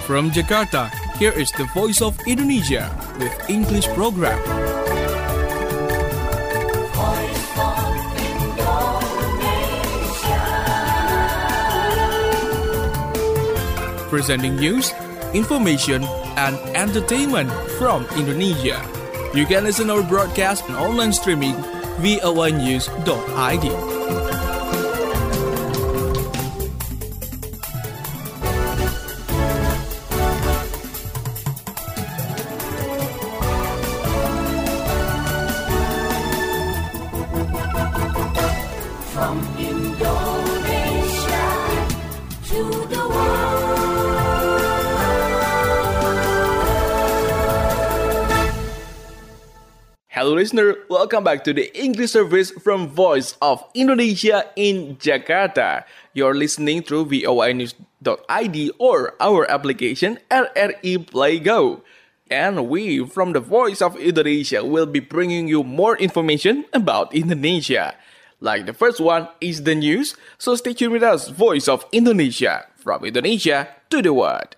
From Jakarta, here is the Voice of Indonesia with English program. Voice of Indonesia. Presenting news, information, and entertainment from Indonesia. You can listen our broadcast on online streaming voanews.id. From Indonesia to the world. Hello listener, welcome back to the English service from Voice of Indonesia in Jakarta. You're listening through voanews.id or our application RRI Play Go. And we from the Voice of Indonesia will be bringing you more information about Indonesia. Like the first one is the news, so stay tuned with us, Voice of Indonesia, from Indonesia to the world.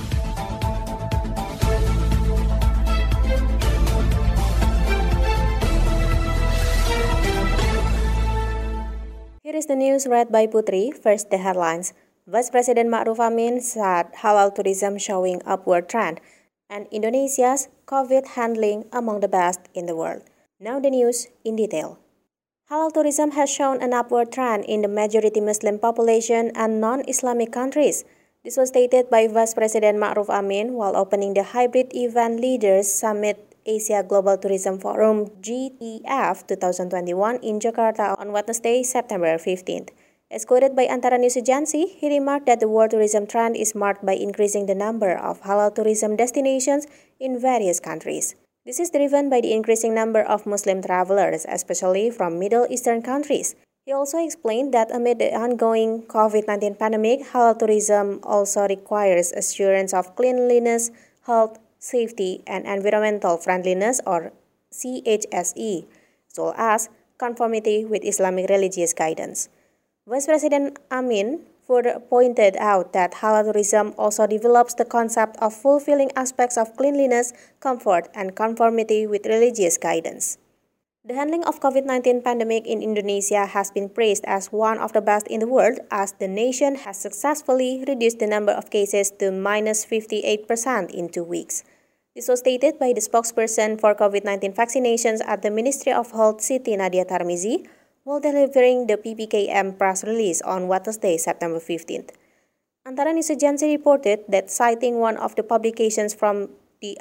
Here is the news read by Putri. First, the headlines. Vice President Ma'ruf Amin said halal tourism showing upward trend, and Indonesia's COVID handling among the best in the world. Now the news in detail. Halal tourism has shown an upward trend in the majority Muslim population and non-Islamic countries. This was stated by Vice President Ma'ruf Amin while opening the Hybrid Event Leaders Summit Asia Global Tourism Forum GTF 2021 in Jakarta on Wednesday, September 15th. As quoted by Antara News Agency, he remarked that the world tourism trend is marked by increasing the number of halal tourism destinations in various countries. This is driven by the increasing number of Muslim travelers, especially from Middle Eastern countries. He also explained that amid the ongoing COVID-19 pandemic, halal tourism also requires assurance of cleanliness, health, safety, and environmental friendliness or CHSE, as well as conformity with Islamic religious guidance. Vice President Amin further pointed out that halal tourism also develops the concept of fulfilling aspects of cleanliness, comfort, and conformity with religious guidance. The handling of COVID-19 pandemic in Indonesia has been praised as one of the best in the world as the nation has successfully reduced the number of cases to minus 58% in 2 weeks. This was stated by the spokesperson for COVID-19 vaccinations at the Ministry of Health, Siti Nadia Tarmizi, while delivering the PPKM press release on Wednesday, September 15th. Antara News Agency reported that citing one of the publications from the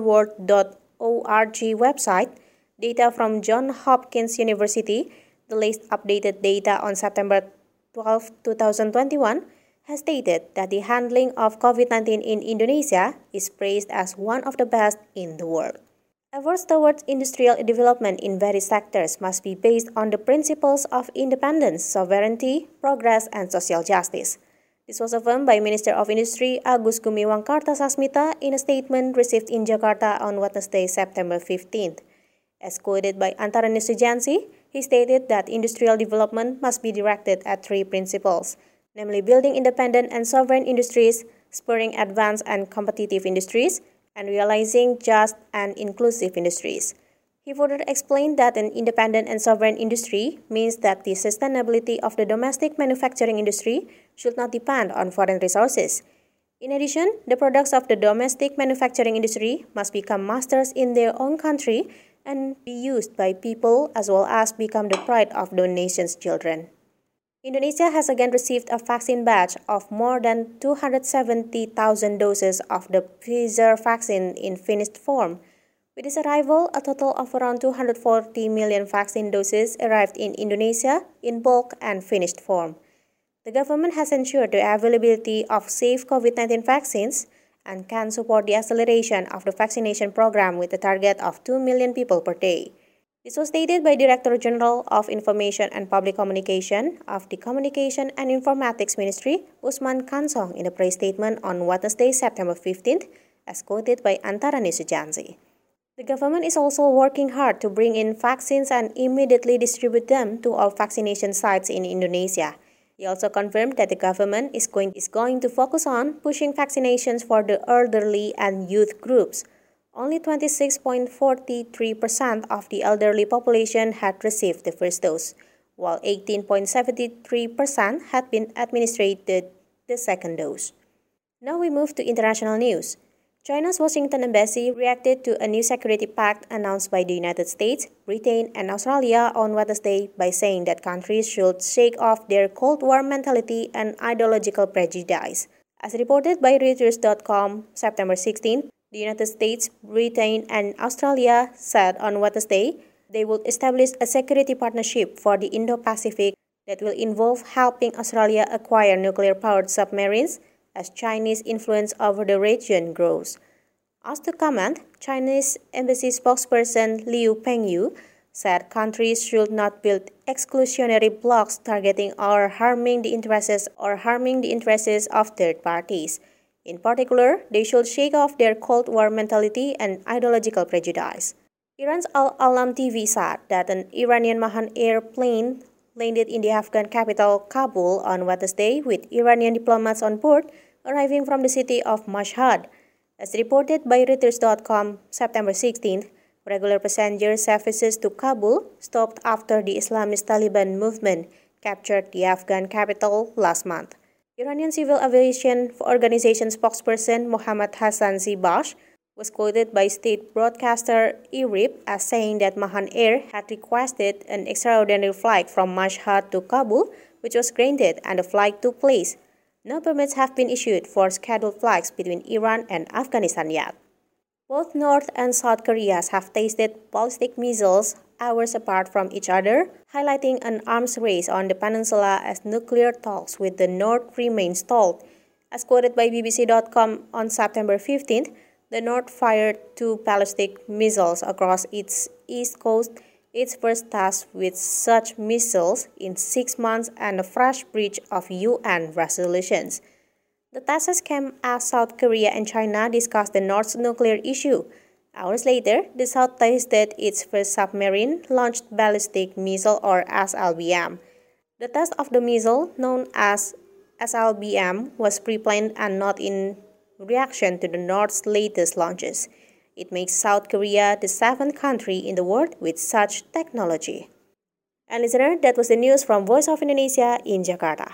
ourworld.org website, data from Johns Hopkins University, the latest updated data on September 12, 2021, has stated that the handling of COVID-19 in Indonesia is praised as one of the best in the world. Efforts towards industrial development in various sectors must be based on the principles of independence, sovereignty, progress, and social justice. This was affirmed by Minister of Industry Agus Gumiwang Kartasasmita in a statement received in Jakarta on Wednesday, September 15th. As quoted by Antara News Agency, he stated that industrial development must be directed at 3 principles, namely building independent and sovereign industries, spurring advanced and competitive industries, and realizing just and inclusive industries. He further explained that an independent and sovereign industry means that the sustainability of the domestic manufacturing industry should not depend on foreign resources. In addition, the products of the domestic manufacturing industry must become masters in their own country and be used by people as well as become the pride of the nation's children. Indonesia has again received a vaccine batch of more than 270,000 doses of the Pfizer vaccine in finished form. With its arrival, a total of around 240 million vaccine doses arrived in Indonesia in bulk and finished form. The government has ensured the availability of safe COVID-19 vaccines and can support the acceleration of the vaccination program with a target of 2 million people per day. This was stated by Director General of Information and Public Communication of the Communication and Informatics Ministry, Usman Kansong, in a press statement on Wednesday, September 15th, as quoted by Antara News Agency. The government is also working hard to bring in vaccines and immediately distribute them to all vaccination sites in Indonesia. He also confirmed that the government is going to focus on pushing vaccinations for the elderly and youth groups. Only 26.43% of the elderly population had received the first dose, while 18.73% had been administered the second dose. Now we move to international news. China's Washington embassy reacted to a new security pact announced by the United States, Britain, and Australia on Wednesday by saying that countries should shake off their Cold War mentality and ideological prejudice. As reported by Reuters.com, September 16, the United States, Britain, and Australia said on Wednesday they will establish a security partnership for the Indo-Pacific that will involve helping Australia acquire nuclear-powered submarines as Chinese influence over the region grows. Asked to comment, Chinese embassy spokesperson Liu Pengyu said countries should not build exclusionary blocks targeting or harming the interests of third parties. In particular, they should shake off their Cold War mentality and ideological prejudice. Iran's Al-Alam TV said that an Iranian Mahan airplane landed in the Afghan capital Kabul on Wednesday with Iranian diplomats on board arriving from the city of Mashhad. As reported by Reuters.com, September 16th, regular passenger services to Kabul stopped after the Islamist Taliban movement captured the Afghan capital last month. Iranian Civil Aviation Organization spokesperson Mohammad Hassan Zibash was quoted by state broadcaster IRIB as saying that Mahan Air had requested an extraordinary flight from Mashhad to Kabul, which was granted and the flight took place. No permits have been issued for scheduled flights between Iran and Afghanistan yet. Both North and South Koreas have tested ballistic missiles hours apart from each other, highlighting an arms race on the peninsula as nuclear talks with the North remain stalled. As quoted by BBC.com on September 15th, the North fired 2 ballistic missiles across its east coast, its first test with such missiles in 6 months and a fresh breach of UN resolutions. The tests came as South Korea and China discussed the North's nuclear issue. Hours later, the South tested its first submarine-launched ballistic missile or SLBM. The test of the missile, known as SLBM, was pre-planned and not in reaction to the North's latest launches. It makes South Korea the 7th country in the world with such technology. And listener, that was the news from Voice of Indonesia in Jakarta.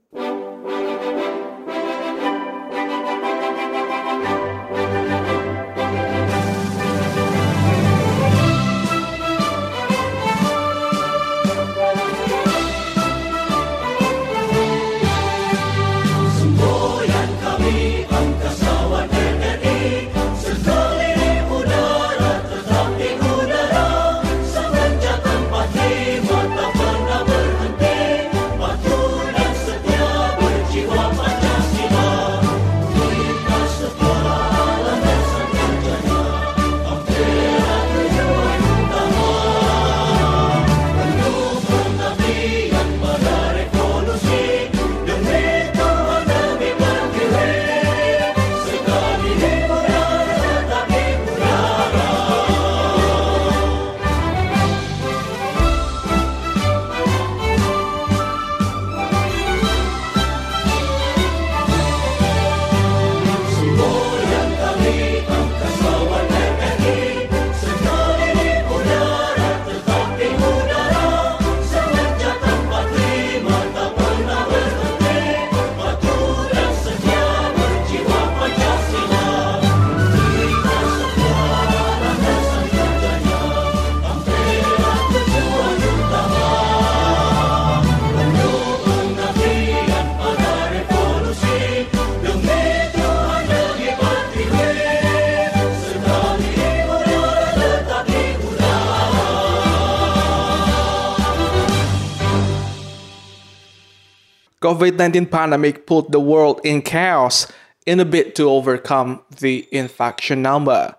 COVID-19 pandemic put the world in chaos in a bid to overcome the infection number.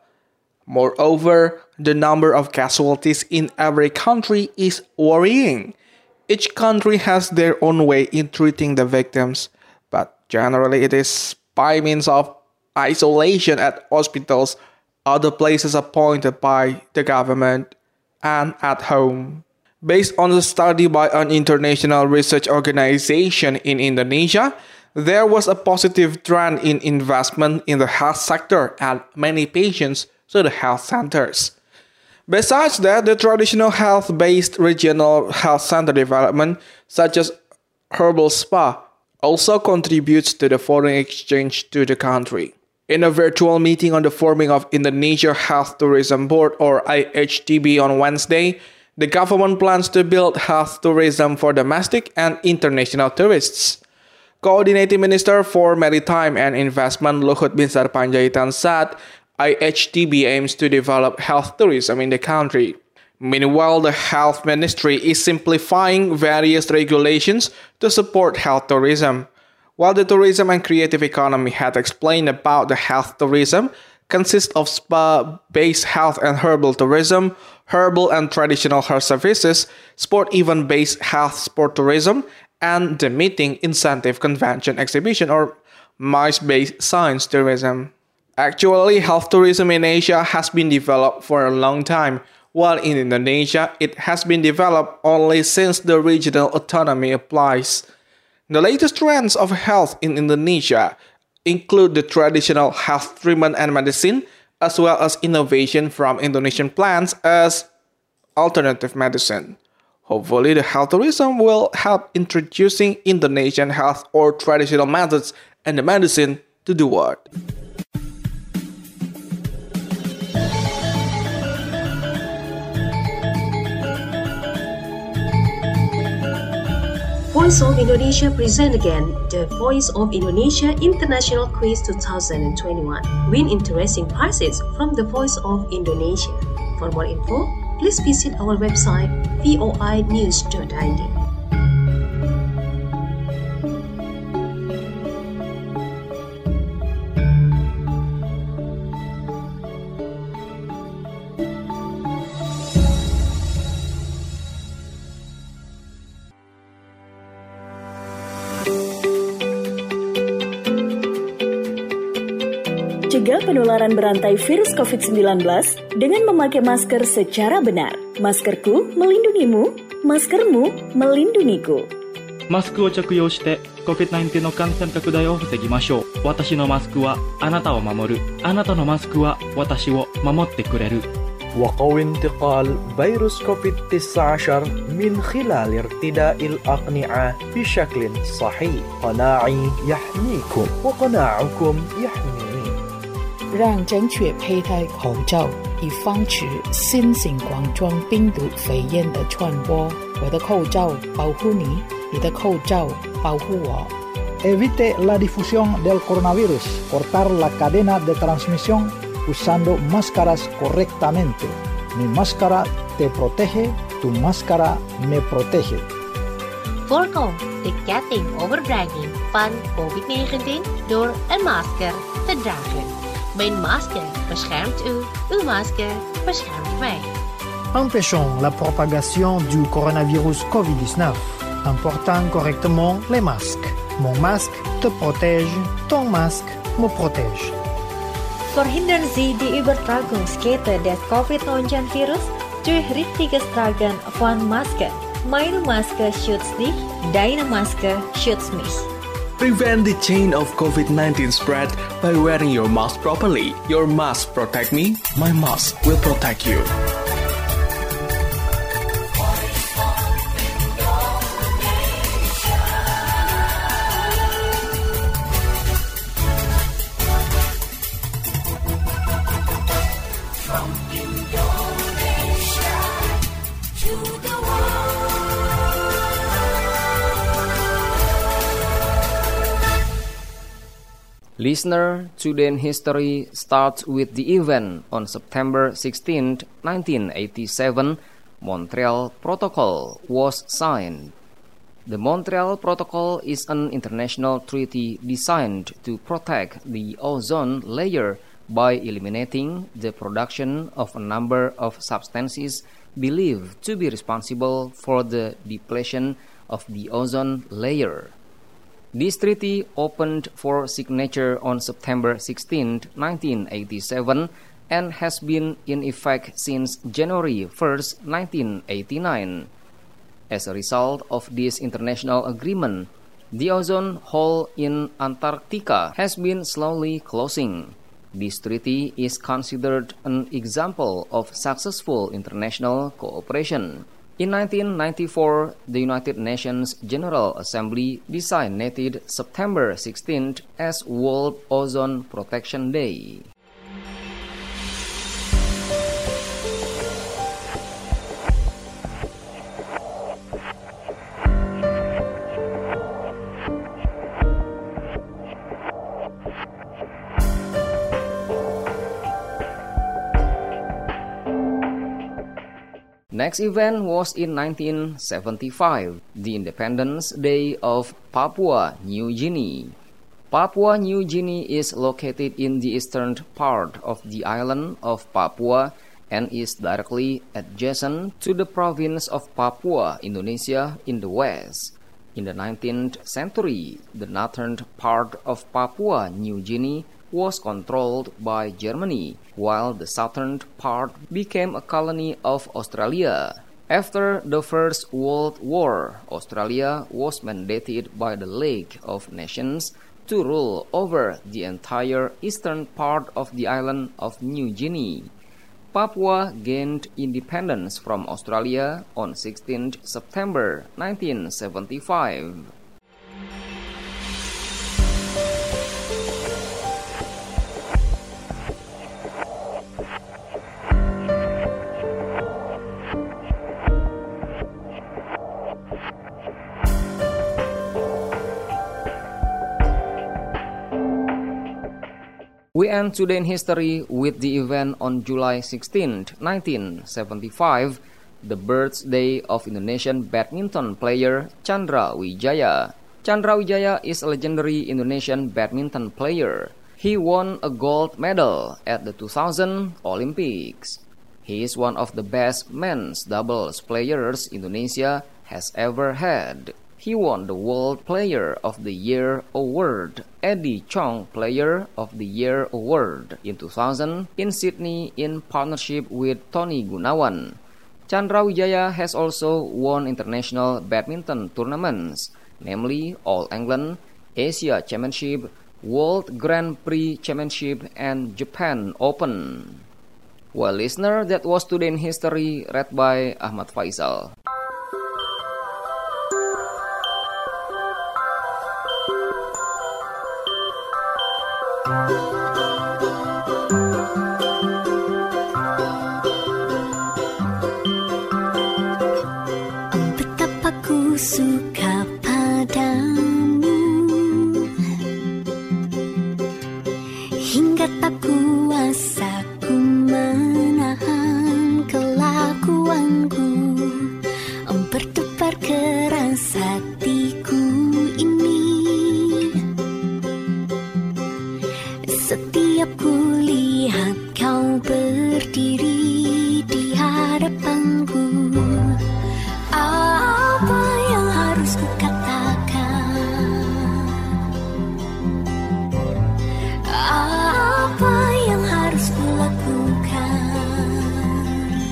Moreover, the number of casualties in every country is worrying. Each country has their own way in treating the victims, but generally it is by means of isolation at hospitals, other places appointed by the government, and at home. Based on a study by an international research organization in Indonesia, there was a positive trend in investment in the health sector and many patients to the health centers. Besides that, the traditional health-based regional health center development, such as herbal spa, also contributes to the foreign exchange to the country. In a virtual meeting on the forming of Indonesia Health Tourism Board or IHTB on Wednesday, the government plans to build health tourism for domestic and international tourists. Coordinating Minister for Maritime and Investment Luhut Binsar Panjaitan said IHTB aims to develop health tourism in the country. Meanwhile, the Health Ministry is simplifying various regulations to support health tourism. While the Tourism and Creative Economy had explained about the health tourism, consists of spa-based health and herbal tourism, herbal and traditional health services, sport event-based health sport tourism, and the meeting, incentive, convention, exhibition, or MICE-based science tourism. Actually, health tourism in Asia has been developed for a long time, while in Indonesia, it has been developed only since the regional autonomy applies. The latest trends of health in Indonesia include the traditional health treatment and medicine, as well as innovation from Indonesian plants as alternative medicine. Hopefully, the health tourism will help introducing Indonesian health or traditional methods and the medicine to the world. Voice of Indonesia present again the Voice of Indonesia International Quiz 2021. Win interesting prizes from the Voice of Indonesia. For more info, please visit our website voinews.id. Cegah penularan berantai virus COVID-19 dengan memakai masker secara benar. Maskerku melindungimu, maskermu melindungiku. マスクを着用して COVID-19 の感染拡大を防ぎましょう。私のマスクはあなたを守る。あなたのマスクは私を守ってくれる。 وقوي انتقال فيروس كوفيد-19 من خلال ارتداء الأقنعة بشكل صحيح. قناعي يحميكم وقناعكم يحميني. 让正确佩戴口罩，以防止新型冠状病毒肺炎的传播。我的口罩保护你，你的口罩保护我。 Evite la difusión del coronavirus. Cortar la cadena de transmisión usando máscaras correctamente. Mi máscara te protege, tu máscara me protege. Voorkom de ketting overbrenging van COVID-19 door een masker te dragen. Mijn masker beschermt u, uw masker beschermt mij. Empêchons la propagation du coronavirus COVID-19 en portant correctement les masques. Mon masque te protège, ton masque me protège. Verhindern Sie die Übertragungskette des COVID-19-Virus durch richtiges Tragen von Masken. Meine Maske schützt dich, deine Maske schützt mich. Prevent the chain of COVID-19 spread by wearing your mask properly. Your mask protect me, my mask will protect you. From Indonesia to the world. Listener, today's history starts with the event on September 16, 1987. Montreal Protocol was signed. The Montreal Protocol is an international treaty designed to protect the ozone layer by eliminating the production of a number of substances believed to be responsible for the depletion of the ozone layer. This treaty opened for signature on September 16, 1987, and has been in effect since January 1, 1989. As a result of this international agreement, the ozone hole in Antarctica has been slowly closing. This treaty is considered an example of successful international cooperation. In 1994, the United Nations General Assembly designated September 16th as World Ozone Protection Day. Next event was in 1975, the Independence Day of Papua New Guinea. Papua New Guinea is located in the eastern part of the island of Papua and is directly adjacent to the province of Papua, Indonesia, in the west. In the 19th century, the northern part of Papua New Guinea was controlled by Germany, while the southern part became a colony of Australia. After the First World War, Australia was mandated by the League of Nations to rule over the entire eastern part of the island of New Guinea. Papua gained independence from Australia on 16 September 1975. We end today in history with the event on July 16, 1975, the birthday of Indonesian badminton player Chandra Wijaya. Chandra Wijaya is a legendary Indonesian badminton player. He won a gold medal at the 2000 Olympics. He is one of the best men's doubles players Indonesia has ever had. He won the World Player of the Year Award, Eddie Chong Player of the Year Award in 2000 in Sydney in partnership with Tony Gunawan. Chandra Wijaya has also won international badminton tournaments, namely All England, Asia Championship, World Grand Prix Championship, and Japan Open. Well, listener, that was Today in History, read by Ahmad Faisal. Betapa ku suka padamu, hingga tak kuasa ku menahan kelakuanku, berdebar keras hatiku ini. Setiap kulihat kau berdiri di hadapanku, apa yang harus ku katakan? Apa yang harus ku lakukan?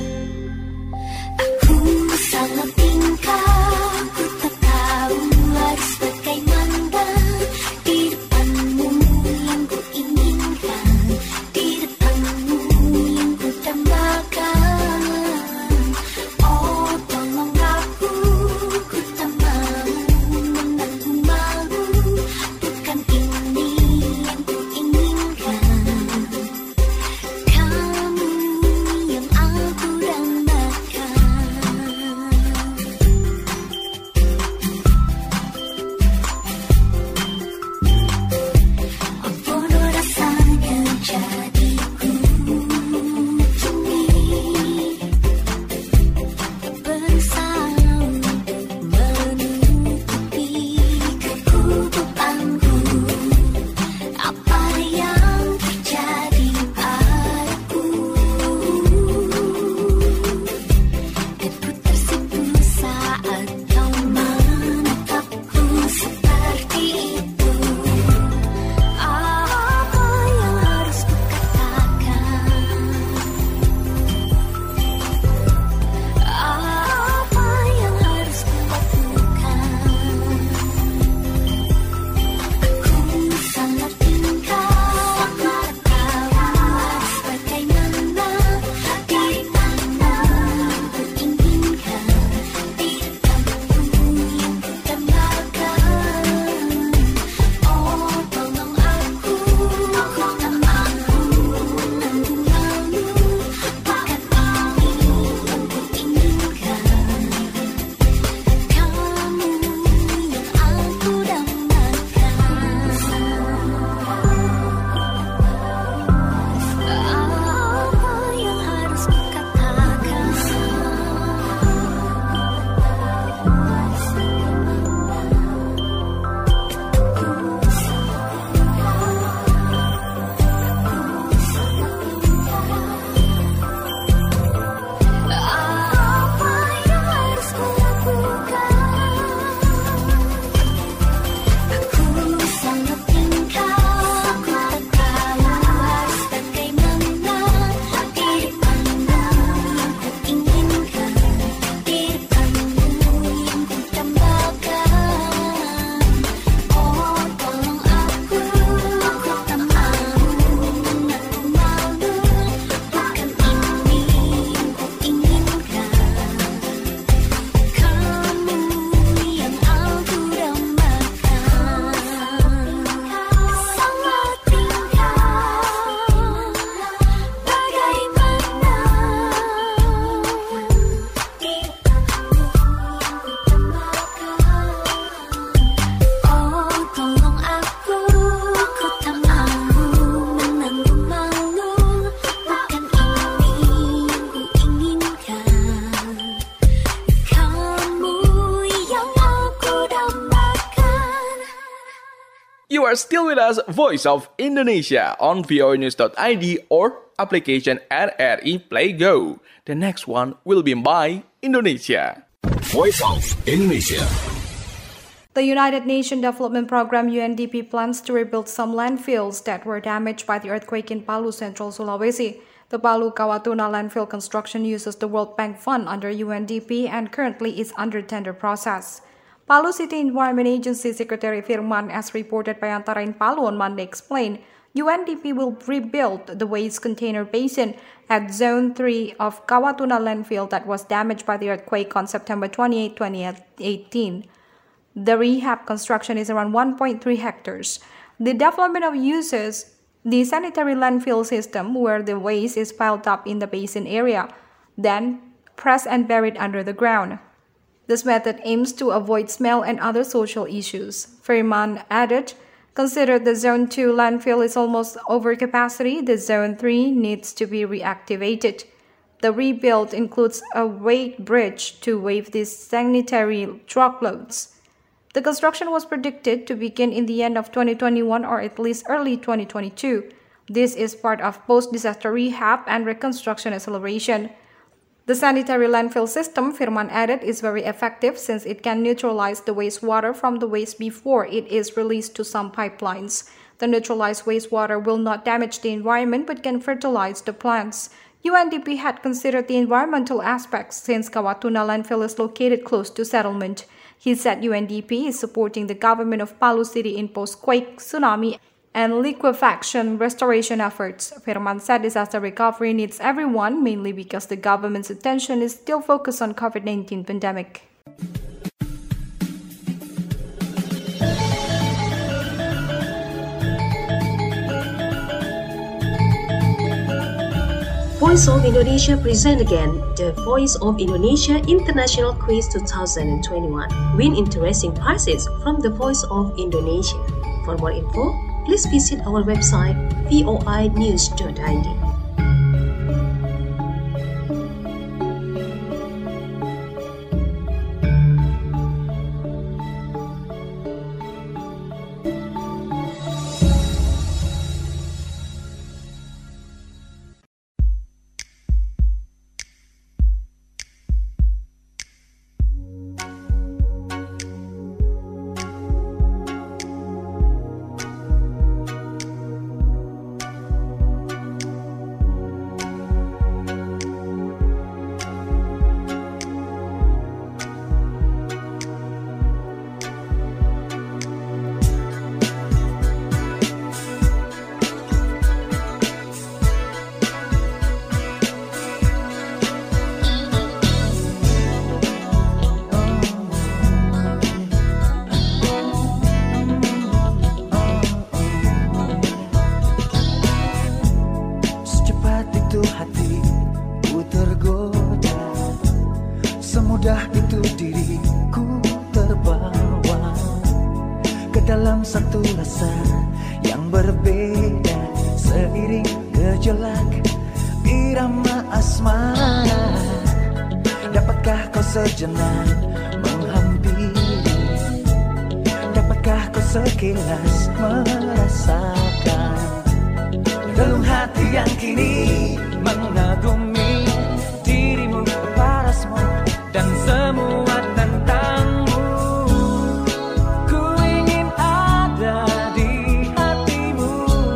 Aku salah tingkah, ku tak tahu harus bagaimana di depanmu yang ku inginkan, di depanmu yang ku dambakan. Oh, tolong aku tak mau menangku malu, bukan ini yang ku inginkan. Kamu yang aku dambakan. Bodoh rasanya jadiku kini, berusaha menutupi kekubutanku. Apa yang terjadi padaku? Dan ku tersipu saat kau menatapku seperti itu. Apa yang harus ku katakan? Apa yang harus ku You are still with us, Voice of Indonesia, on voanews.id or application RRI Play Go. The next one will be by Indonesia. Voice of Indonesia. The United Nations Development Program UNDP plans to rebuild some landfills that were damaged by the earthquake in Palu, Central Sulawesi. The Palu Kawatuna landfill construction uses the World Bank Fund under UNDP and currently is under tender process. Palu City Environment Agency Secretary Firman, as reported by Antara in Palu on Monday, explained UNDP will rebuild the waste container basin at Zone 3 of Kawatuna landfill that was damaged by the earthquake on September 28, 2018. The rehab construction is around 1.3 hectares. The development of uses the sanitary landfill system where the waste is piled up in the basin area, then pressed and buried under the ground. This method aims to avoid smell and other social issues. Firman added, consider the Zone 2 landfill is almost over capacity. The Zone 3 needs to be reactivated. The rebuild includes a weight bridge to waive these sanitary truckloads. The construction was predicted to begin in the end of 2021 or at least early 2022. This is part of post-disaster rehab and reconstruction acceleration. The sanitary landfill system, Firman added, is very effective since it can neutralize the wastewater from the waste before it is released to some pipelines. The neutralized wastewater will not damage the environment but can fertilize the plants. UNDP had considered the environmental aspects since Kawatuna landfill is located close to settlement. He said UNDP is supporting the government of Palu City in post-quake, tsunami, and liquefaction restoration efforts. Firman said disaster recovery needs everyone, mainly because the government's attention is still focused on COVID-19 pandemic. Voice of Indonesia present again the Voice of Indonesia International Quiz 2021. Win interesting prizes from the Voice of Indonesia. For more info, please visit our website voinews.id. Semudah itu diriku terbawa ke dalam satu rasa yang berbeda, seiring gejolak irama asmara. Dapatkah kau sejenak menghampiri? Dapatkah kau sekilas merasakan relung hati yang kini mengagumi dirimu, parasmu dan semua tentangmu. Ku ingin ada di hatimu,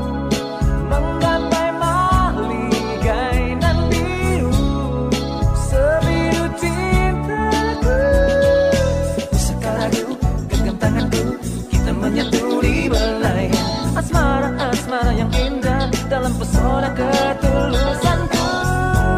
menggapai maligai nan biru, sebiru cintaku. Bisakah ragu genggam tanganku, kita menyatu di belai asmara-asmara yang indah dalam pesona ketulusanku.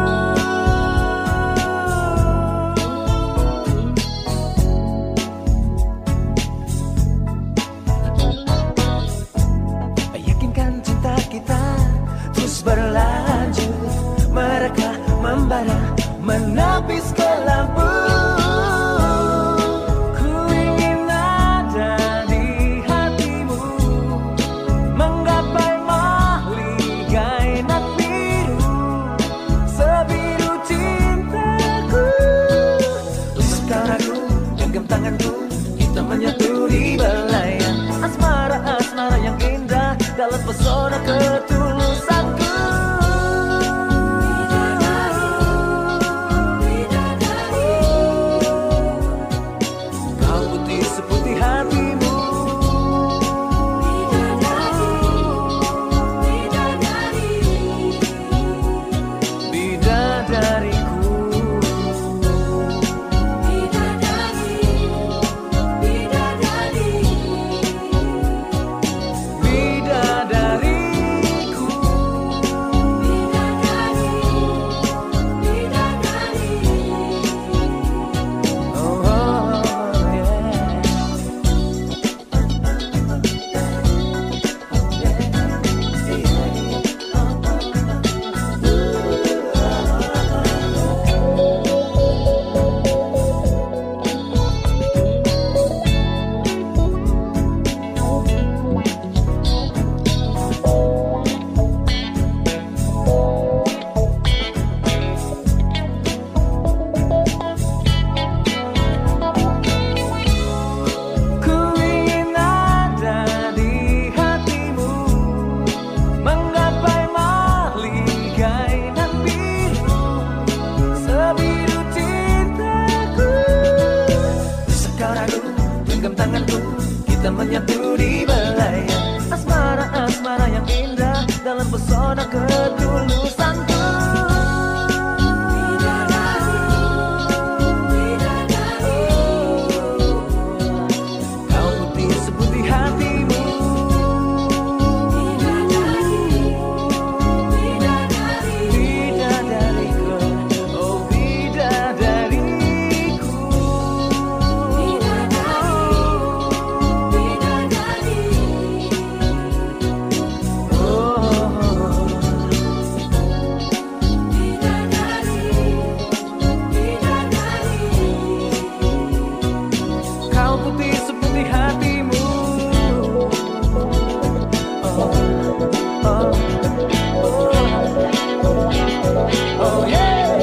tanganku, kita menyatu di belayan. Asmara-asmara yang indah dalam pesona ketulusanku. Kau putih seputih hatimu, bidadariku, oh bidadariku. Kau putih seputih hatimu, oh, oh, oh yeah.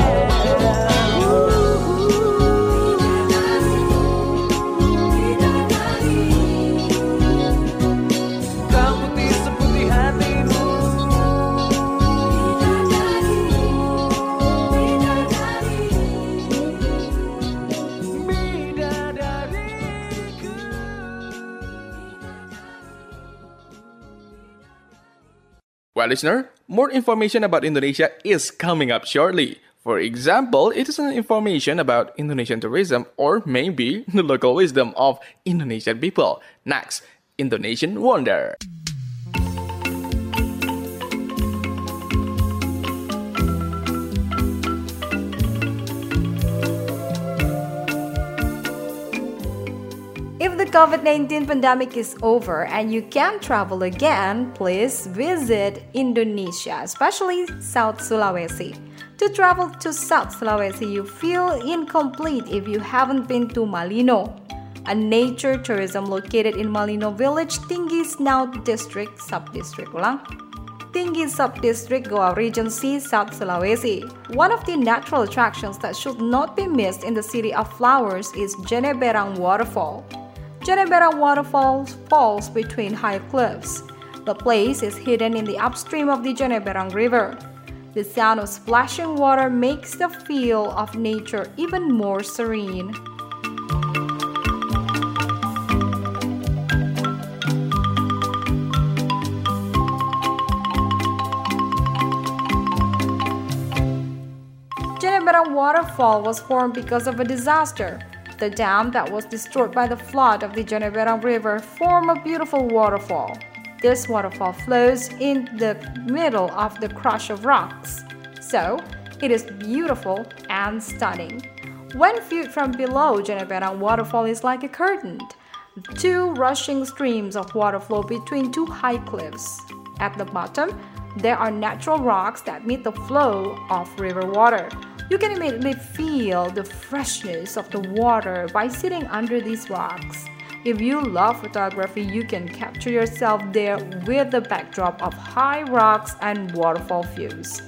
Kau putih seputih hatimu, Well, listener, more information about Indonesia is coming up shortly. For example, it is an information about Indonesian tourism or maybe the local wisdom of Indonesian people. Next, Indonesian Wonder. If the COVID-19 pandemic is over and you can travel again, please visit Indonesia, especially South Sulawesi. To travel to South Sulawesi, you feel incomplete if you haven't been to Malino, a nature tourism located in Malino Village, Tinggi Snout District, Subdistrict. Tinggi Subdistrict, Goa Regency, South Sulawesi. One of the natural attractions that should not be missed in the City of Flowers is Jeneberang Waterfall. Jeneberang Waterfall falls between high cliffs. The place is hidden in the upstream of the Jeneberang River. The sound of splashing water makes the feel of nature even more serene. Jeneberang Waterfall was formed because of a disaster. The dam that was destroyed by the flood of the Jeneberang River formed a beautiful waterfall. This waterfall flows in the middle of the crush of rocks, so it is beautiful and stunning. When viewed from below, Jeneberang Waterfall is like a curtain. Two rushing streams of water flow between two high cliffs. At the bottom, there are natural rocks that meet the flow of river water. You can immediately feel the freshness of the water by sitting under these rocks. If you love photography, you can capture yourself there with the backdrop of high rocks and waterfall views.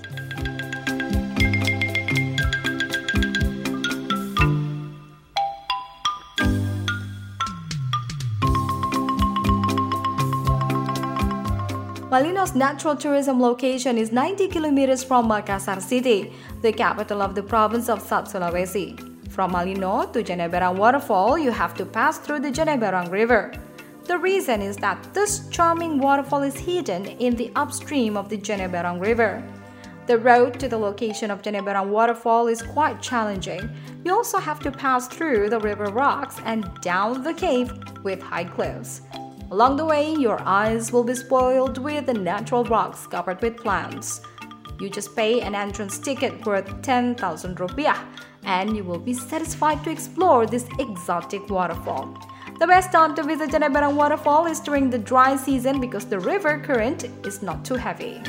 Malino's natural tourism location is 90 kilometers from Makassar City, the capital of the province of South Sulawesi. From Malino to Jeneberang Waterfall, you have to pass through the Jeneberang River. The reason is that this charming waterfall is hidden in the upstream of the Jeneberang River. The road to the location of Jeneberang Waterfall is quite challenging. You also have to pass through the river rocks and down the cave with high cliffs. Along the way, your eyes will be spoiled with the natural rocks covered with plants. You just pay an entrance ticket worth 10,000 rupiah and you will be satisfied to explore this exotic waterfall. The best time to visit Jeneberang Waterfall is during the dry season because the river current is not too heavy.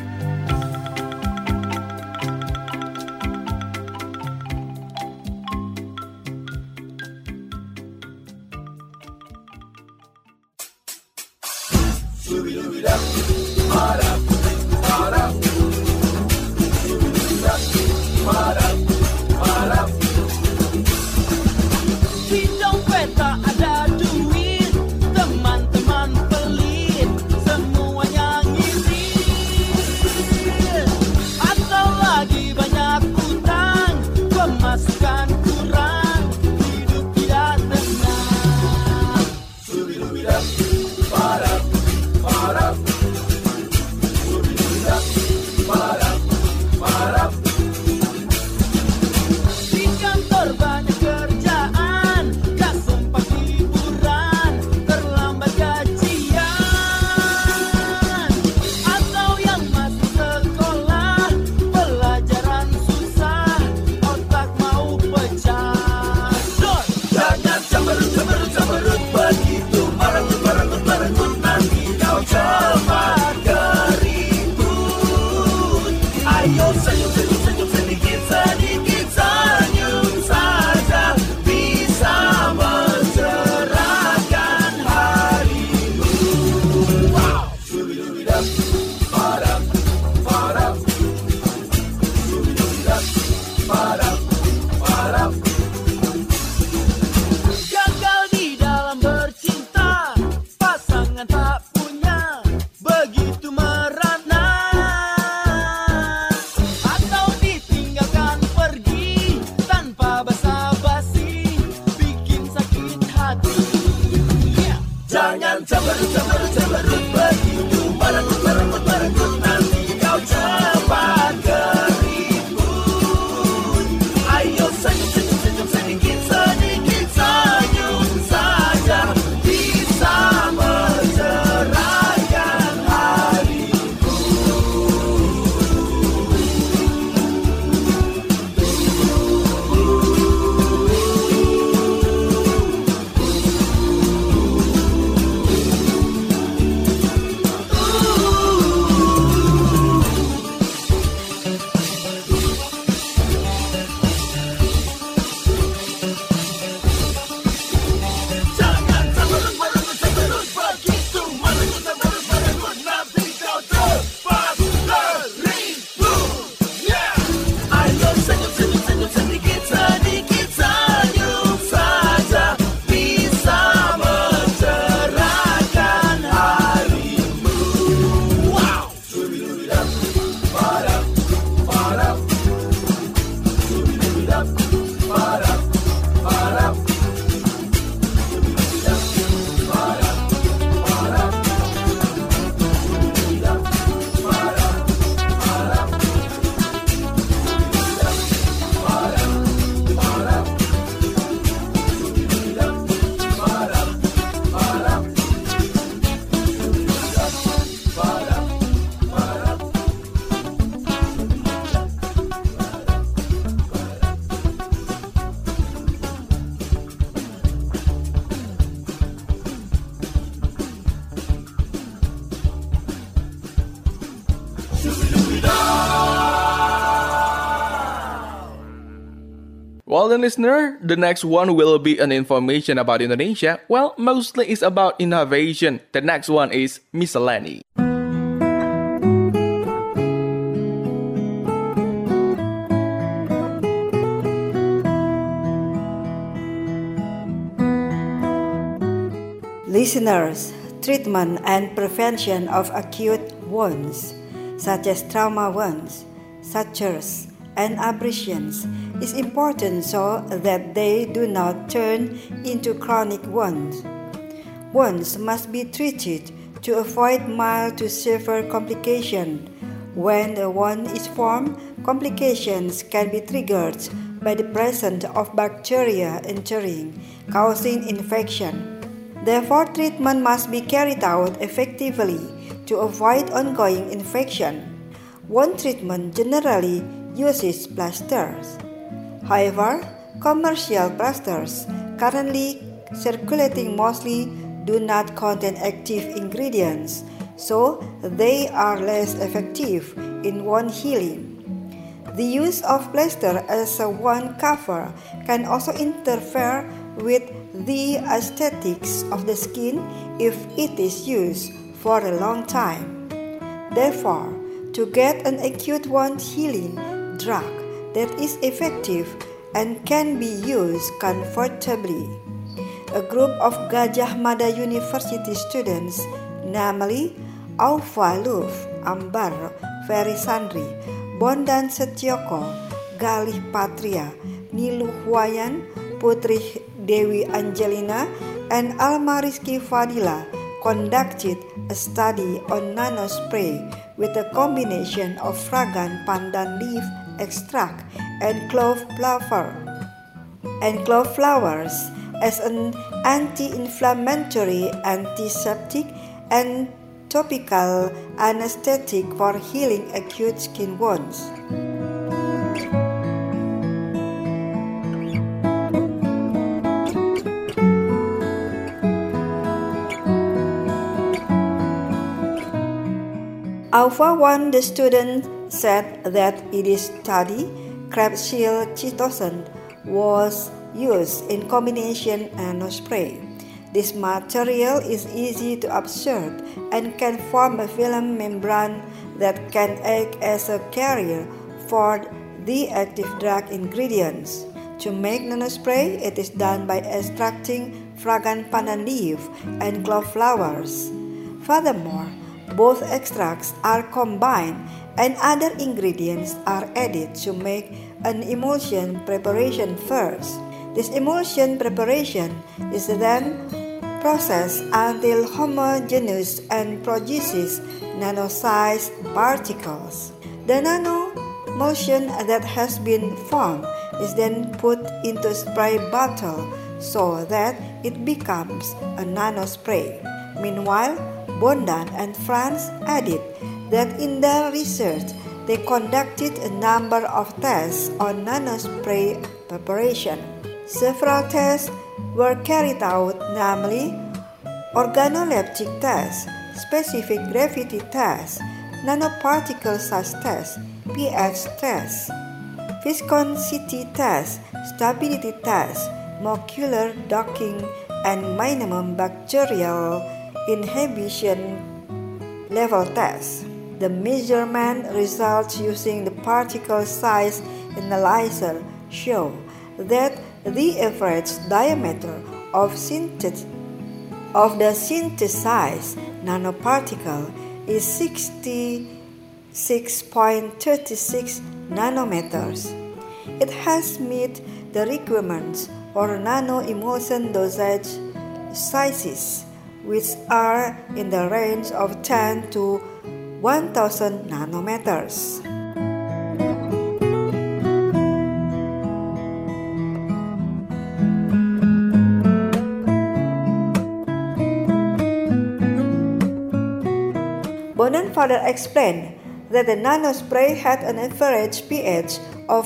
Di dompet tak ada duit, teman-teman pelit, semuanya ngisi. Atau lagi banyak utang, pemasukan kurang, hidup tidak tenang. Jangan cemberut begitu, merenggut nanti kau cepat keriput. Ayo senyum sedikit senyum saja bisa mencerahkan hariku. Jangan cemberut begitu, merenggut nanti kau cepat keriput. Ayo senyum sedikit senyum saja bisa mencerahkan harimu. Wow. Subidubidap, padap, padap. Subidubidap, padap, padap. Subidubidap, padap, padap. Subidubidap, padap, padap. Well then, listener, the next one will be an information about Indonesia. Well, mostly it's about innovation. The next one is miscellany. Listeners, treatment and prevention of acute wounds, such as trauma wounds, sutures, and abrasions, is important so that they do not turn into chronic wounds. Wounds must be treated to avoid mild to severe complication. When a wound is formed, complications can be triggered by the presence of bacteria entering, causing infection. Therefore, treatment must be carried out effectively to avoid ongoing infection. Wound treatment generally uses plasters. However, commercial plasters currently circulating mostly do not contain active ingredients, so they are less effective in wound healing. The use of plaster as a wound cover can also interfere with the aesthetics of the skin if it is used for a long time. Therefore, to get an acute wound healing drug that is effective and can be used comfortably, a group of Gajah Mada University students, namely Aufa Luf, Ambar, Ferry Sandri, Bondan Setyoko, Galih Patria, Nilu Huayan, Putri Dewi Angelina, and Alma Rizky Fadila conducted a study on nanospray with a combination of fragrant pandan leaf extract and clove flowers as an anti-inflammatory, antiseptic, and topical anesthetic for healing acute skin wounds. Alpha 1, the student said that in his study, Crabshield chitosan was used in combination nanospray. This material is easy to absorb and can form a film membrane that can act as a carrier for the active drug ingredients. To make nanospray, it is done by extracting fragrant pandan leaf and clove flowers. Furthermore, both extracts are combined and other ingredients are added to make an emulsion preparation first. This emulsion preparation is then process until homogeneous and produces nano-sized particles. The nano-emulsion that has been formed is then put into spray bottle so that it becomes a nanospray. Meanwhile, Bondan and France added that in their research, they conducted a number of tests on nanospray preparation. Several tests were carried out, namely organoleptic tests, specific gravity tests, nanoparticle size tests, pH tests, viscosity tests, stability tests, molecular docking, and minimum bacterial inhibition level tests. The measurement results using the particle size analyzer show that the average diameter of the synthesized nanoparticle is 66.36 nanometers. It has met the requirements for nano-emulsion dosage sizes, which are in the range of 10 to 1000 nanometers. Bondan further explained that the nanospray had an average pH of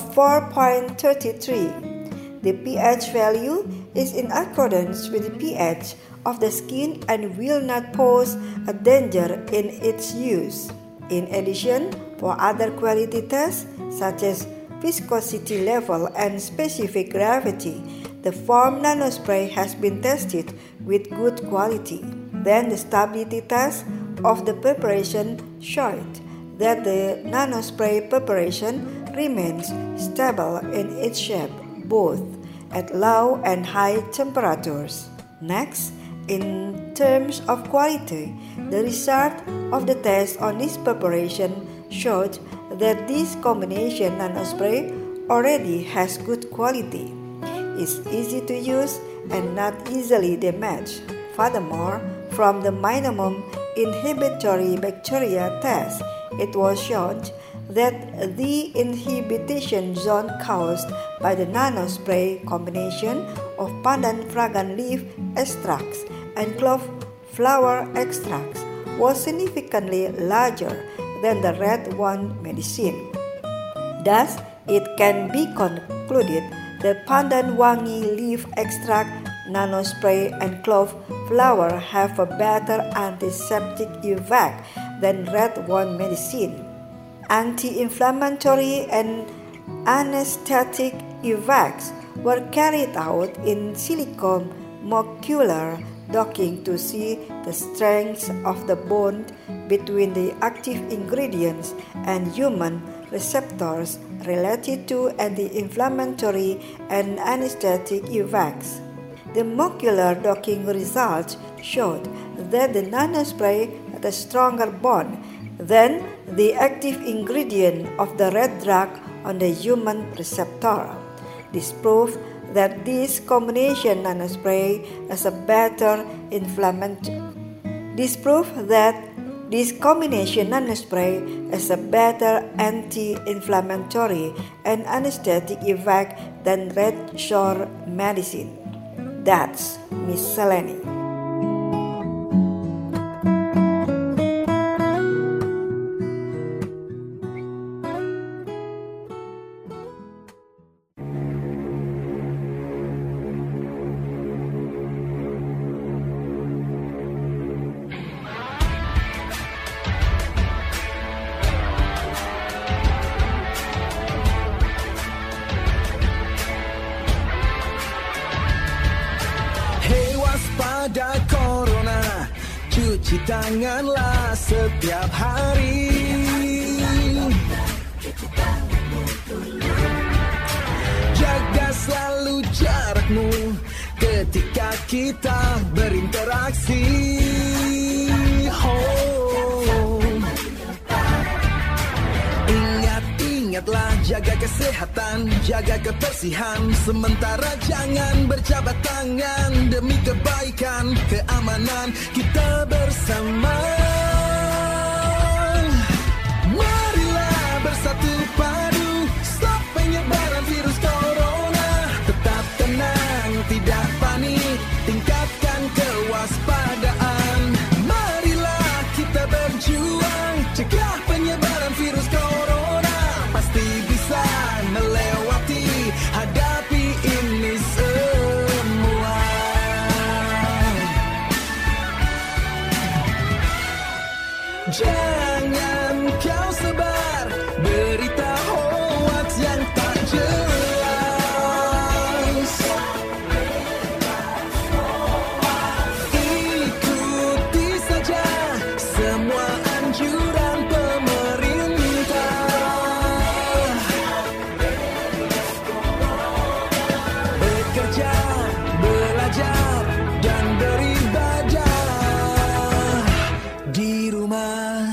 4.33. The pH value is in accordance with the pH of the skin and will not pose a danger in its use. In addition, for other quality tests such as viscosity level and specific gravity, the formed nanospray has been tested with good quality. Then the stability test of the preparation showed that the nanospray preparation remains stable in its shape both at low and high temperatures. Next, in terms of quality, the result of the test on this preparation showed that this combination nanospray already has good quality, is easy to use, and not easily damaged. Furthermore, from the minimum inhibitory bacteria test, it was shown that the inhibition zone caused by the nanospray combination of pandan fragrant leaf extracts and clove flower extracts was significantly larger than the red one medicine. Thus, it can be concluded that pandan wangi leaf extract, nanospray, and clove flower have a better antiseptic effect than red one medicine. Anti-inflammatory and anesthetic effects were carried out in silico molecular docking to see the strength of the bond between the active ingredients and human receptors related to anti-inflammatory and anesthetic effects. The molecular docking results showed that the nanospray had a stronger bond than the active ingredient of the red drug on the human receptor. This proved that this combination nanospray has a better anti-inflammatory and anesthetic effect than red shore medicine. That's miscellany. Waspada corona, cuci tanganlah setiap hari. Jaga selalu jarakmu ketika kita berinteraksi. Ingat-ingatlah jaga kesehatan, jaga kebersihan. Sementara jangan berjabat tangan, demi kebaikan, keamanan kita bersama. Marilah bersatu padu, stop penyebaran virus corona. Tetap tenang, tidak panik, tingkatkan kewaspadaan. Marilah kita berjuang, cegah penyebaran virus corona. Pasti bisa melewati, hadapi ini semua. Jangan kau sebar berita hoax yang tak jelas. Ikuti saja semua anjuran pemerintah. Bekerja, belajar, dan beribadah di rumah.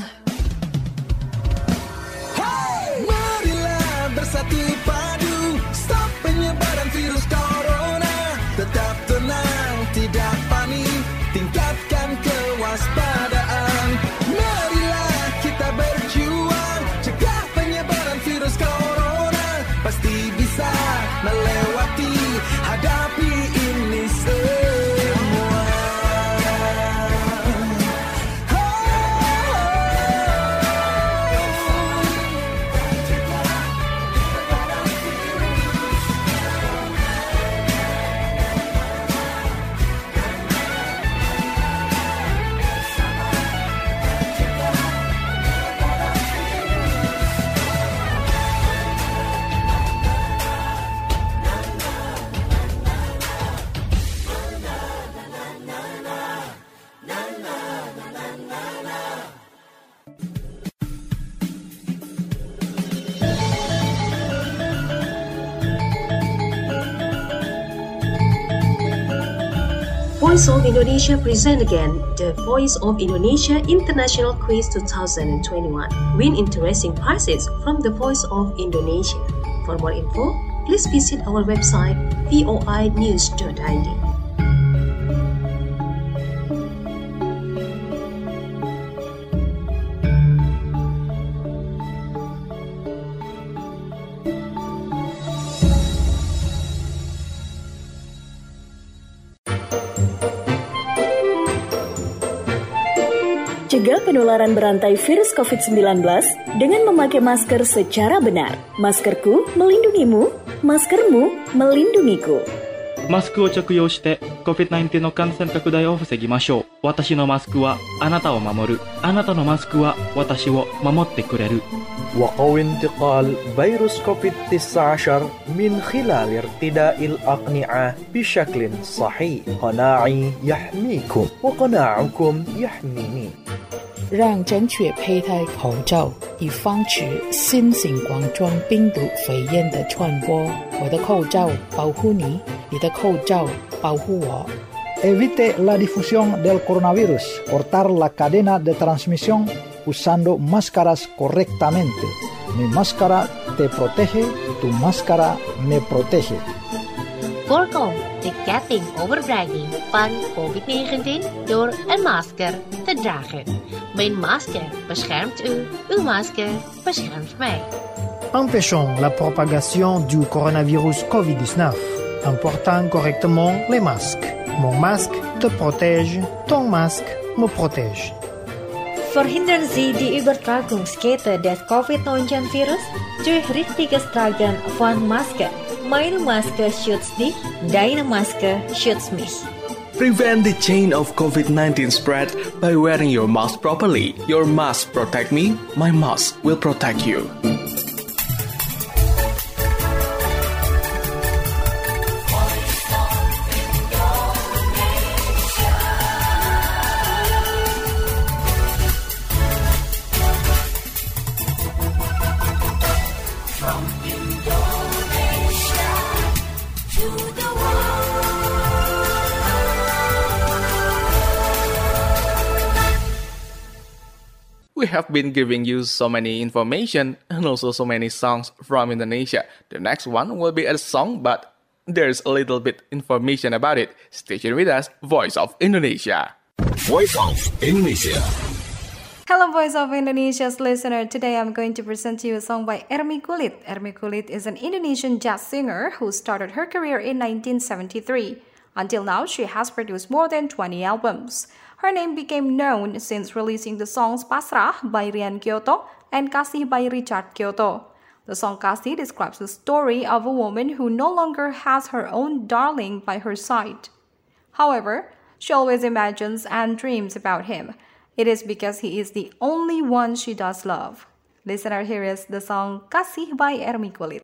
Marilah bersatu padu, stop penyebaran virus corona. Tetap tenang, tidak panik, tingkatkan kewaspadaan. Marilah kita berjuang, cegah penyebaran virus corona. Pasti bisa melewati, hadapi ini semua. Voice of Indonesia present again the Voice of Indonesia International Quiz 2021. Win interesting prizes from the Voice of Indonesia. For more info, please visit our website voinews.id. Cegah penularan berantai virus COVID-19 dengan memakai masker secara benar. Maskerku melindungimu, maskermu melindungiku. マスクを着用して COVID-19 の感染拡大を防ぎましょう。私のマスクはあなたを守る。あなたのマスクは私を守ってくれる。 وقو انتقال فيروس كوفيد-19 من خلال ارتداء الأقنعة بشكل صحيح. قناعي يحميكم وقناعكم يحميني. 让正确佩戴口罩，以防止新型冠状病毒肺炎的传播。我的口罩保护你，你的口罩保护我。 Evite la difusión del coronavirus. Cortar la cadena de transmisión usando máscaras correctamente. Mi máscara te protege, tu máscara me protege. Voorkom de ketting overbrenging van COVID-19 door een masker te dragen. Mijn masker beschermt u, uw masker beschermt mij. Empêchons la propagation du coronavirus COVID-19 en portant correctement les masques. Mon masque te protège, ton masque me protège. Verhindern Sie die Übertragungskette des Covid-19-Virus durch richtiges Tragen von Maske. Meine Maske schützt dich, deine Maske schützt mich. Prevent the chain of COVID-19 spread by wearing your mask properly. Your mask protect me, my mask will protect you. we have been giving you so many information and also so many songs from Indonesia. The next one will be a song, but there's a little bit information about it. Stay tuned with us, Voice of Indonesia. Voice of Indonesia. Hello Voice of Indonesia's listener, today I'm going to present to you a song by Ermi Kulit. Ermi Kulit is an Indonesian jazz singer who started her career in 1973. Until now, she has produced more than 20 albums. Her name became known since releasing the songs Pasrah by Rian Kyoto and Kasih by Richard Kyoto. The song Kasih describes the story of a woman who no longer has her own darling by her side. However, she always imagines and dreams about him. It is because he is the only one she does love. Listener, here is the song Kasih by Ermi Kulit.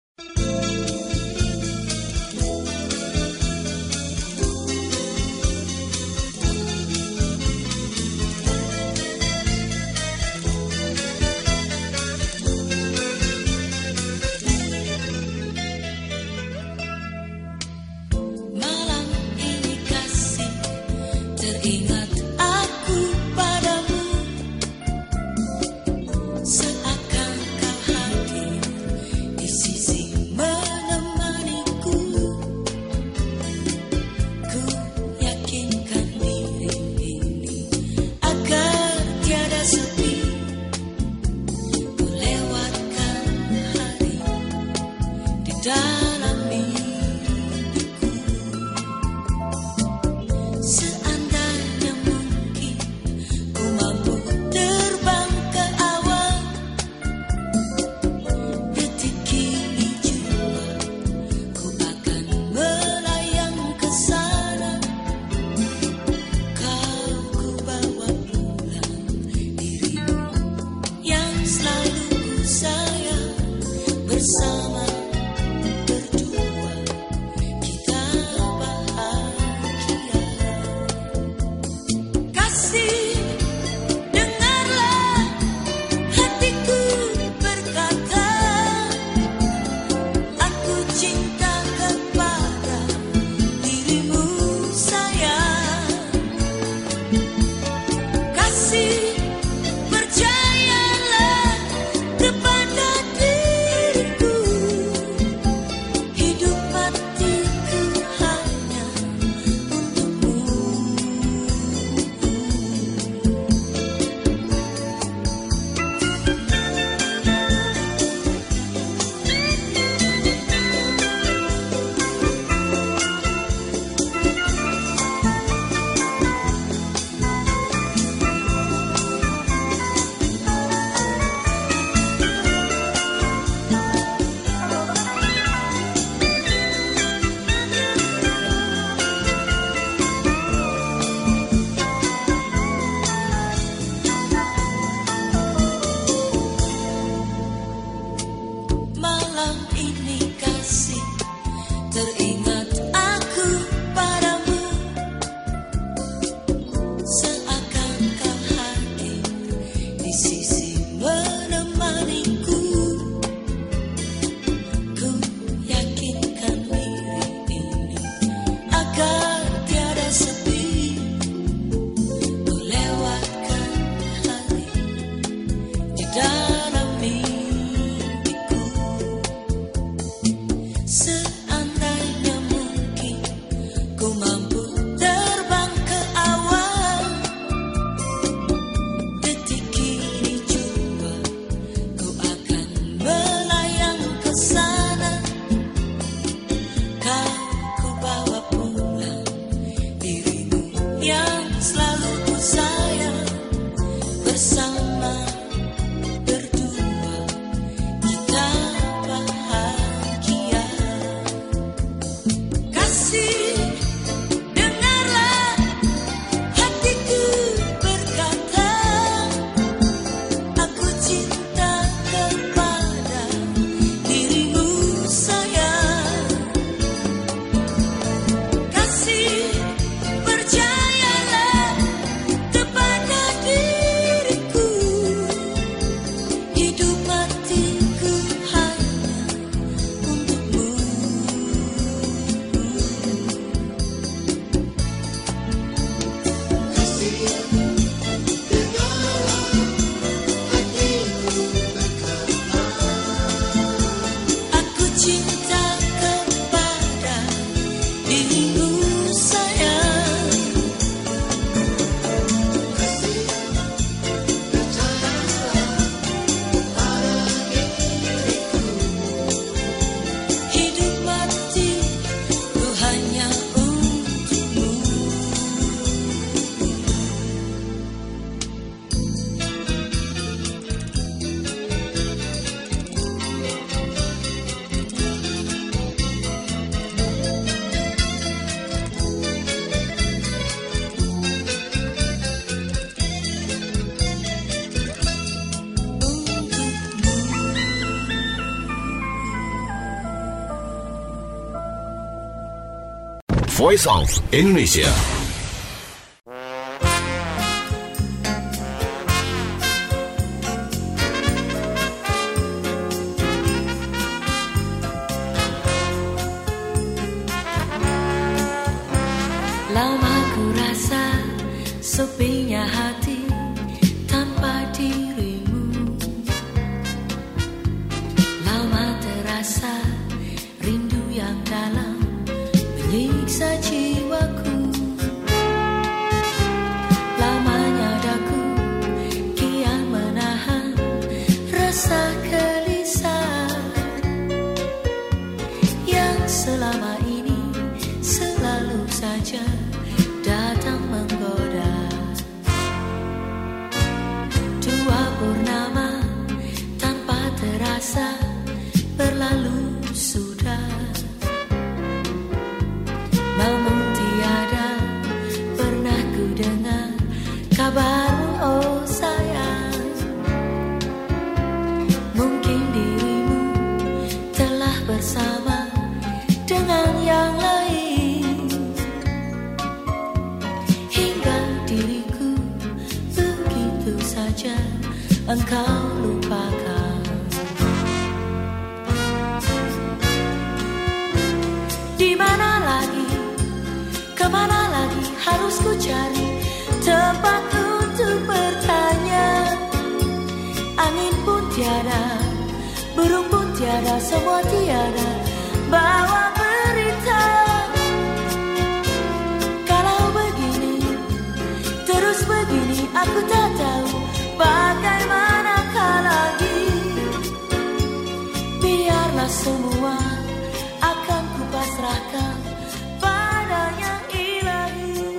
Voice of Indonesia. Lama ku rasa sepinya hati tanpa dirimu. Lama terasa rindu yang dalam menyiksa jiwaku. Lamanya daku kian menahan rasa gelisah yang selama ini selalu saja datang menggoda. Dua purnama tanpa terasa berlalu sudah, namun tiada pernah ku dengar kabarmu, oh sayang. Mungkin dirimu telah bersama dengan yang lain, hingga diriku begitu saja engkau lupakan. Di mana lagi, kemana lagi harus ku cari tempat untuk bertanya. Angin pun tiada, burung pun tiada, semua tiada bawa berita. Kalau begini, terus begini, aku tak tahu bagaimanakah lagi. Biarlah semua akan kupasrahkan padanya ilahi.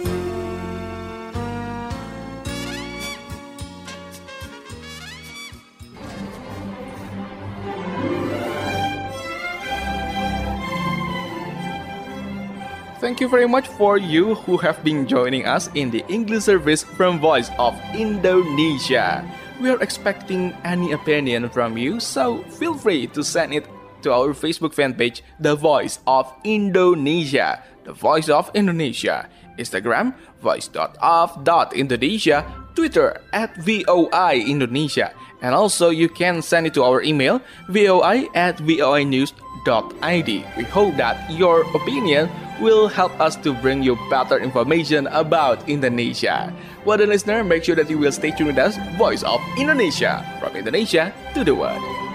Thank you very much for you who have been joining us in the English service from Voice of Indonesia. We are expecting any opinion from you, so feel free to send it to our Facebook fan page, The Voice of Indonesia, The Voice of Indonesia, Instagram, voice.of.indonesia, Twitter @VOI Indonesia, and also you can send it to our email, voi@voinews.id. We hope that your opinion will help us to bring you better information about Indonesia. Well then, listener, make sure that you will stay tuned with us, Voice of Indonesia, from Indonesia to the world.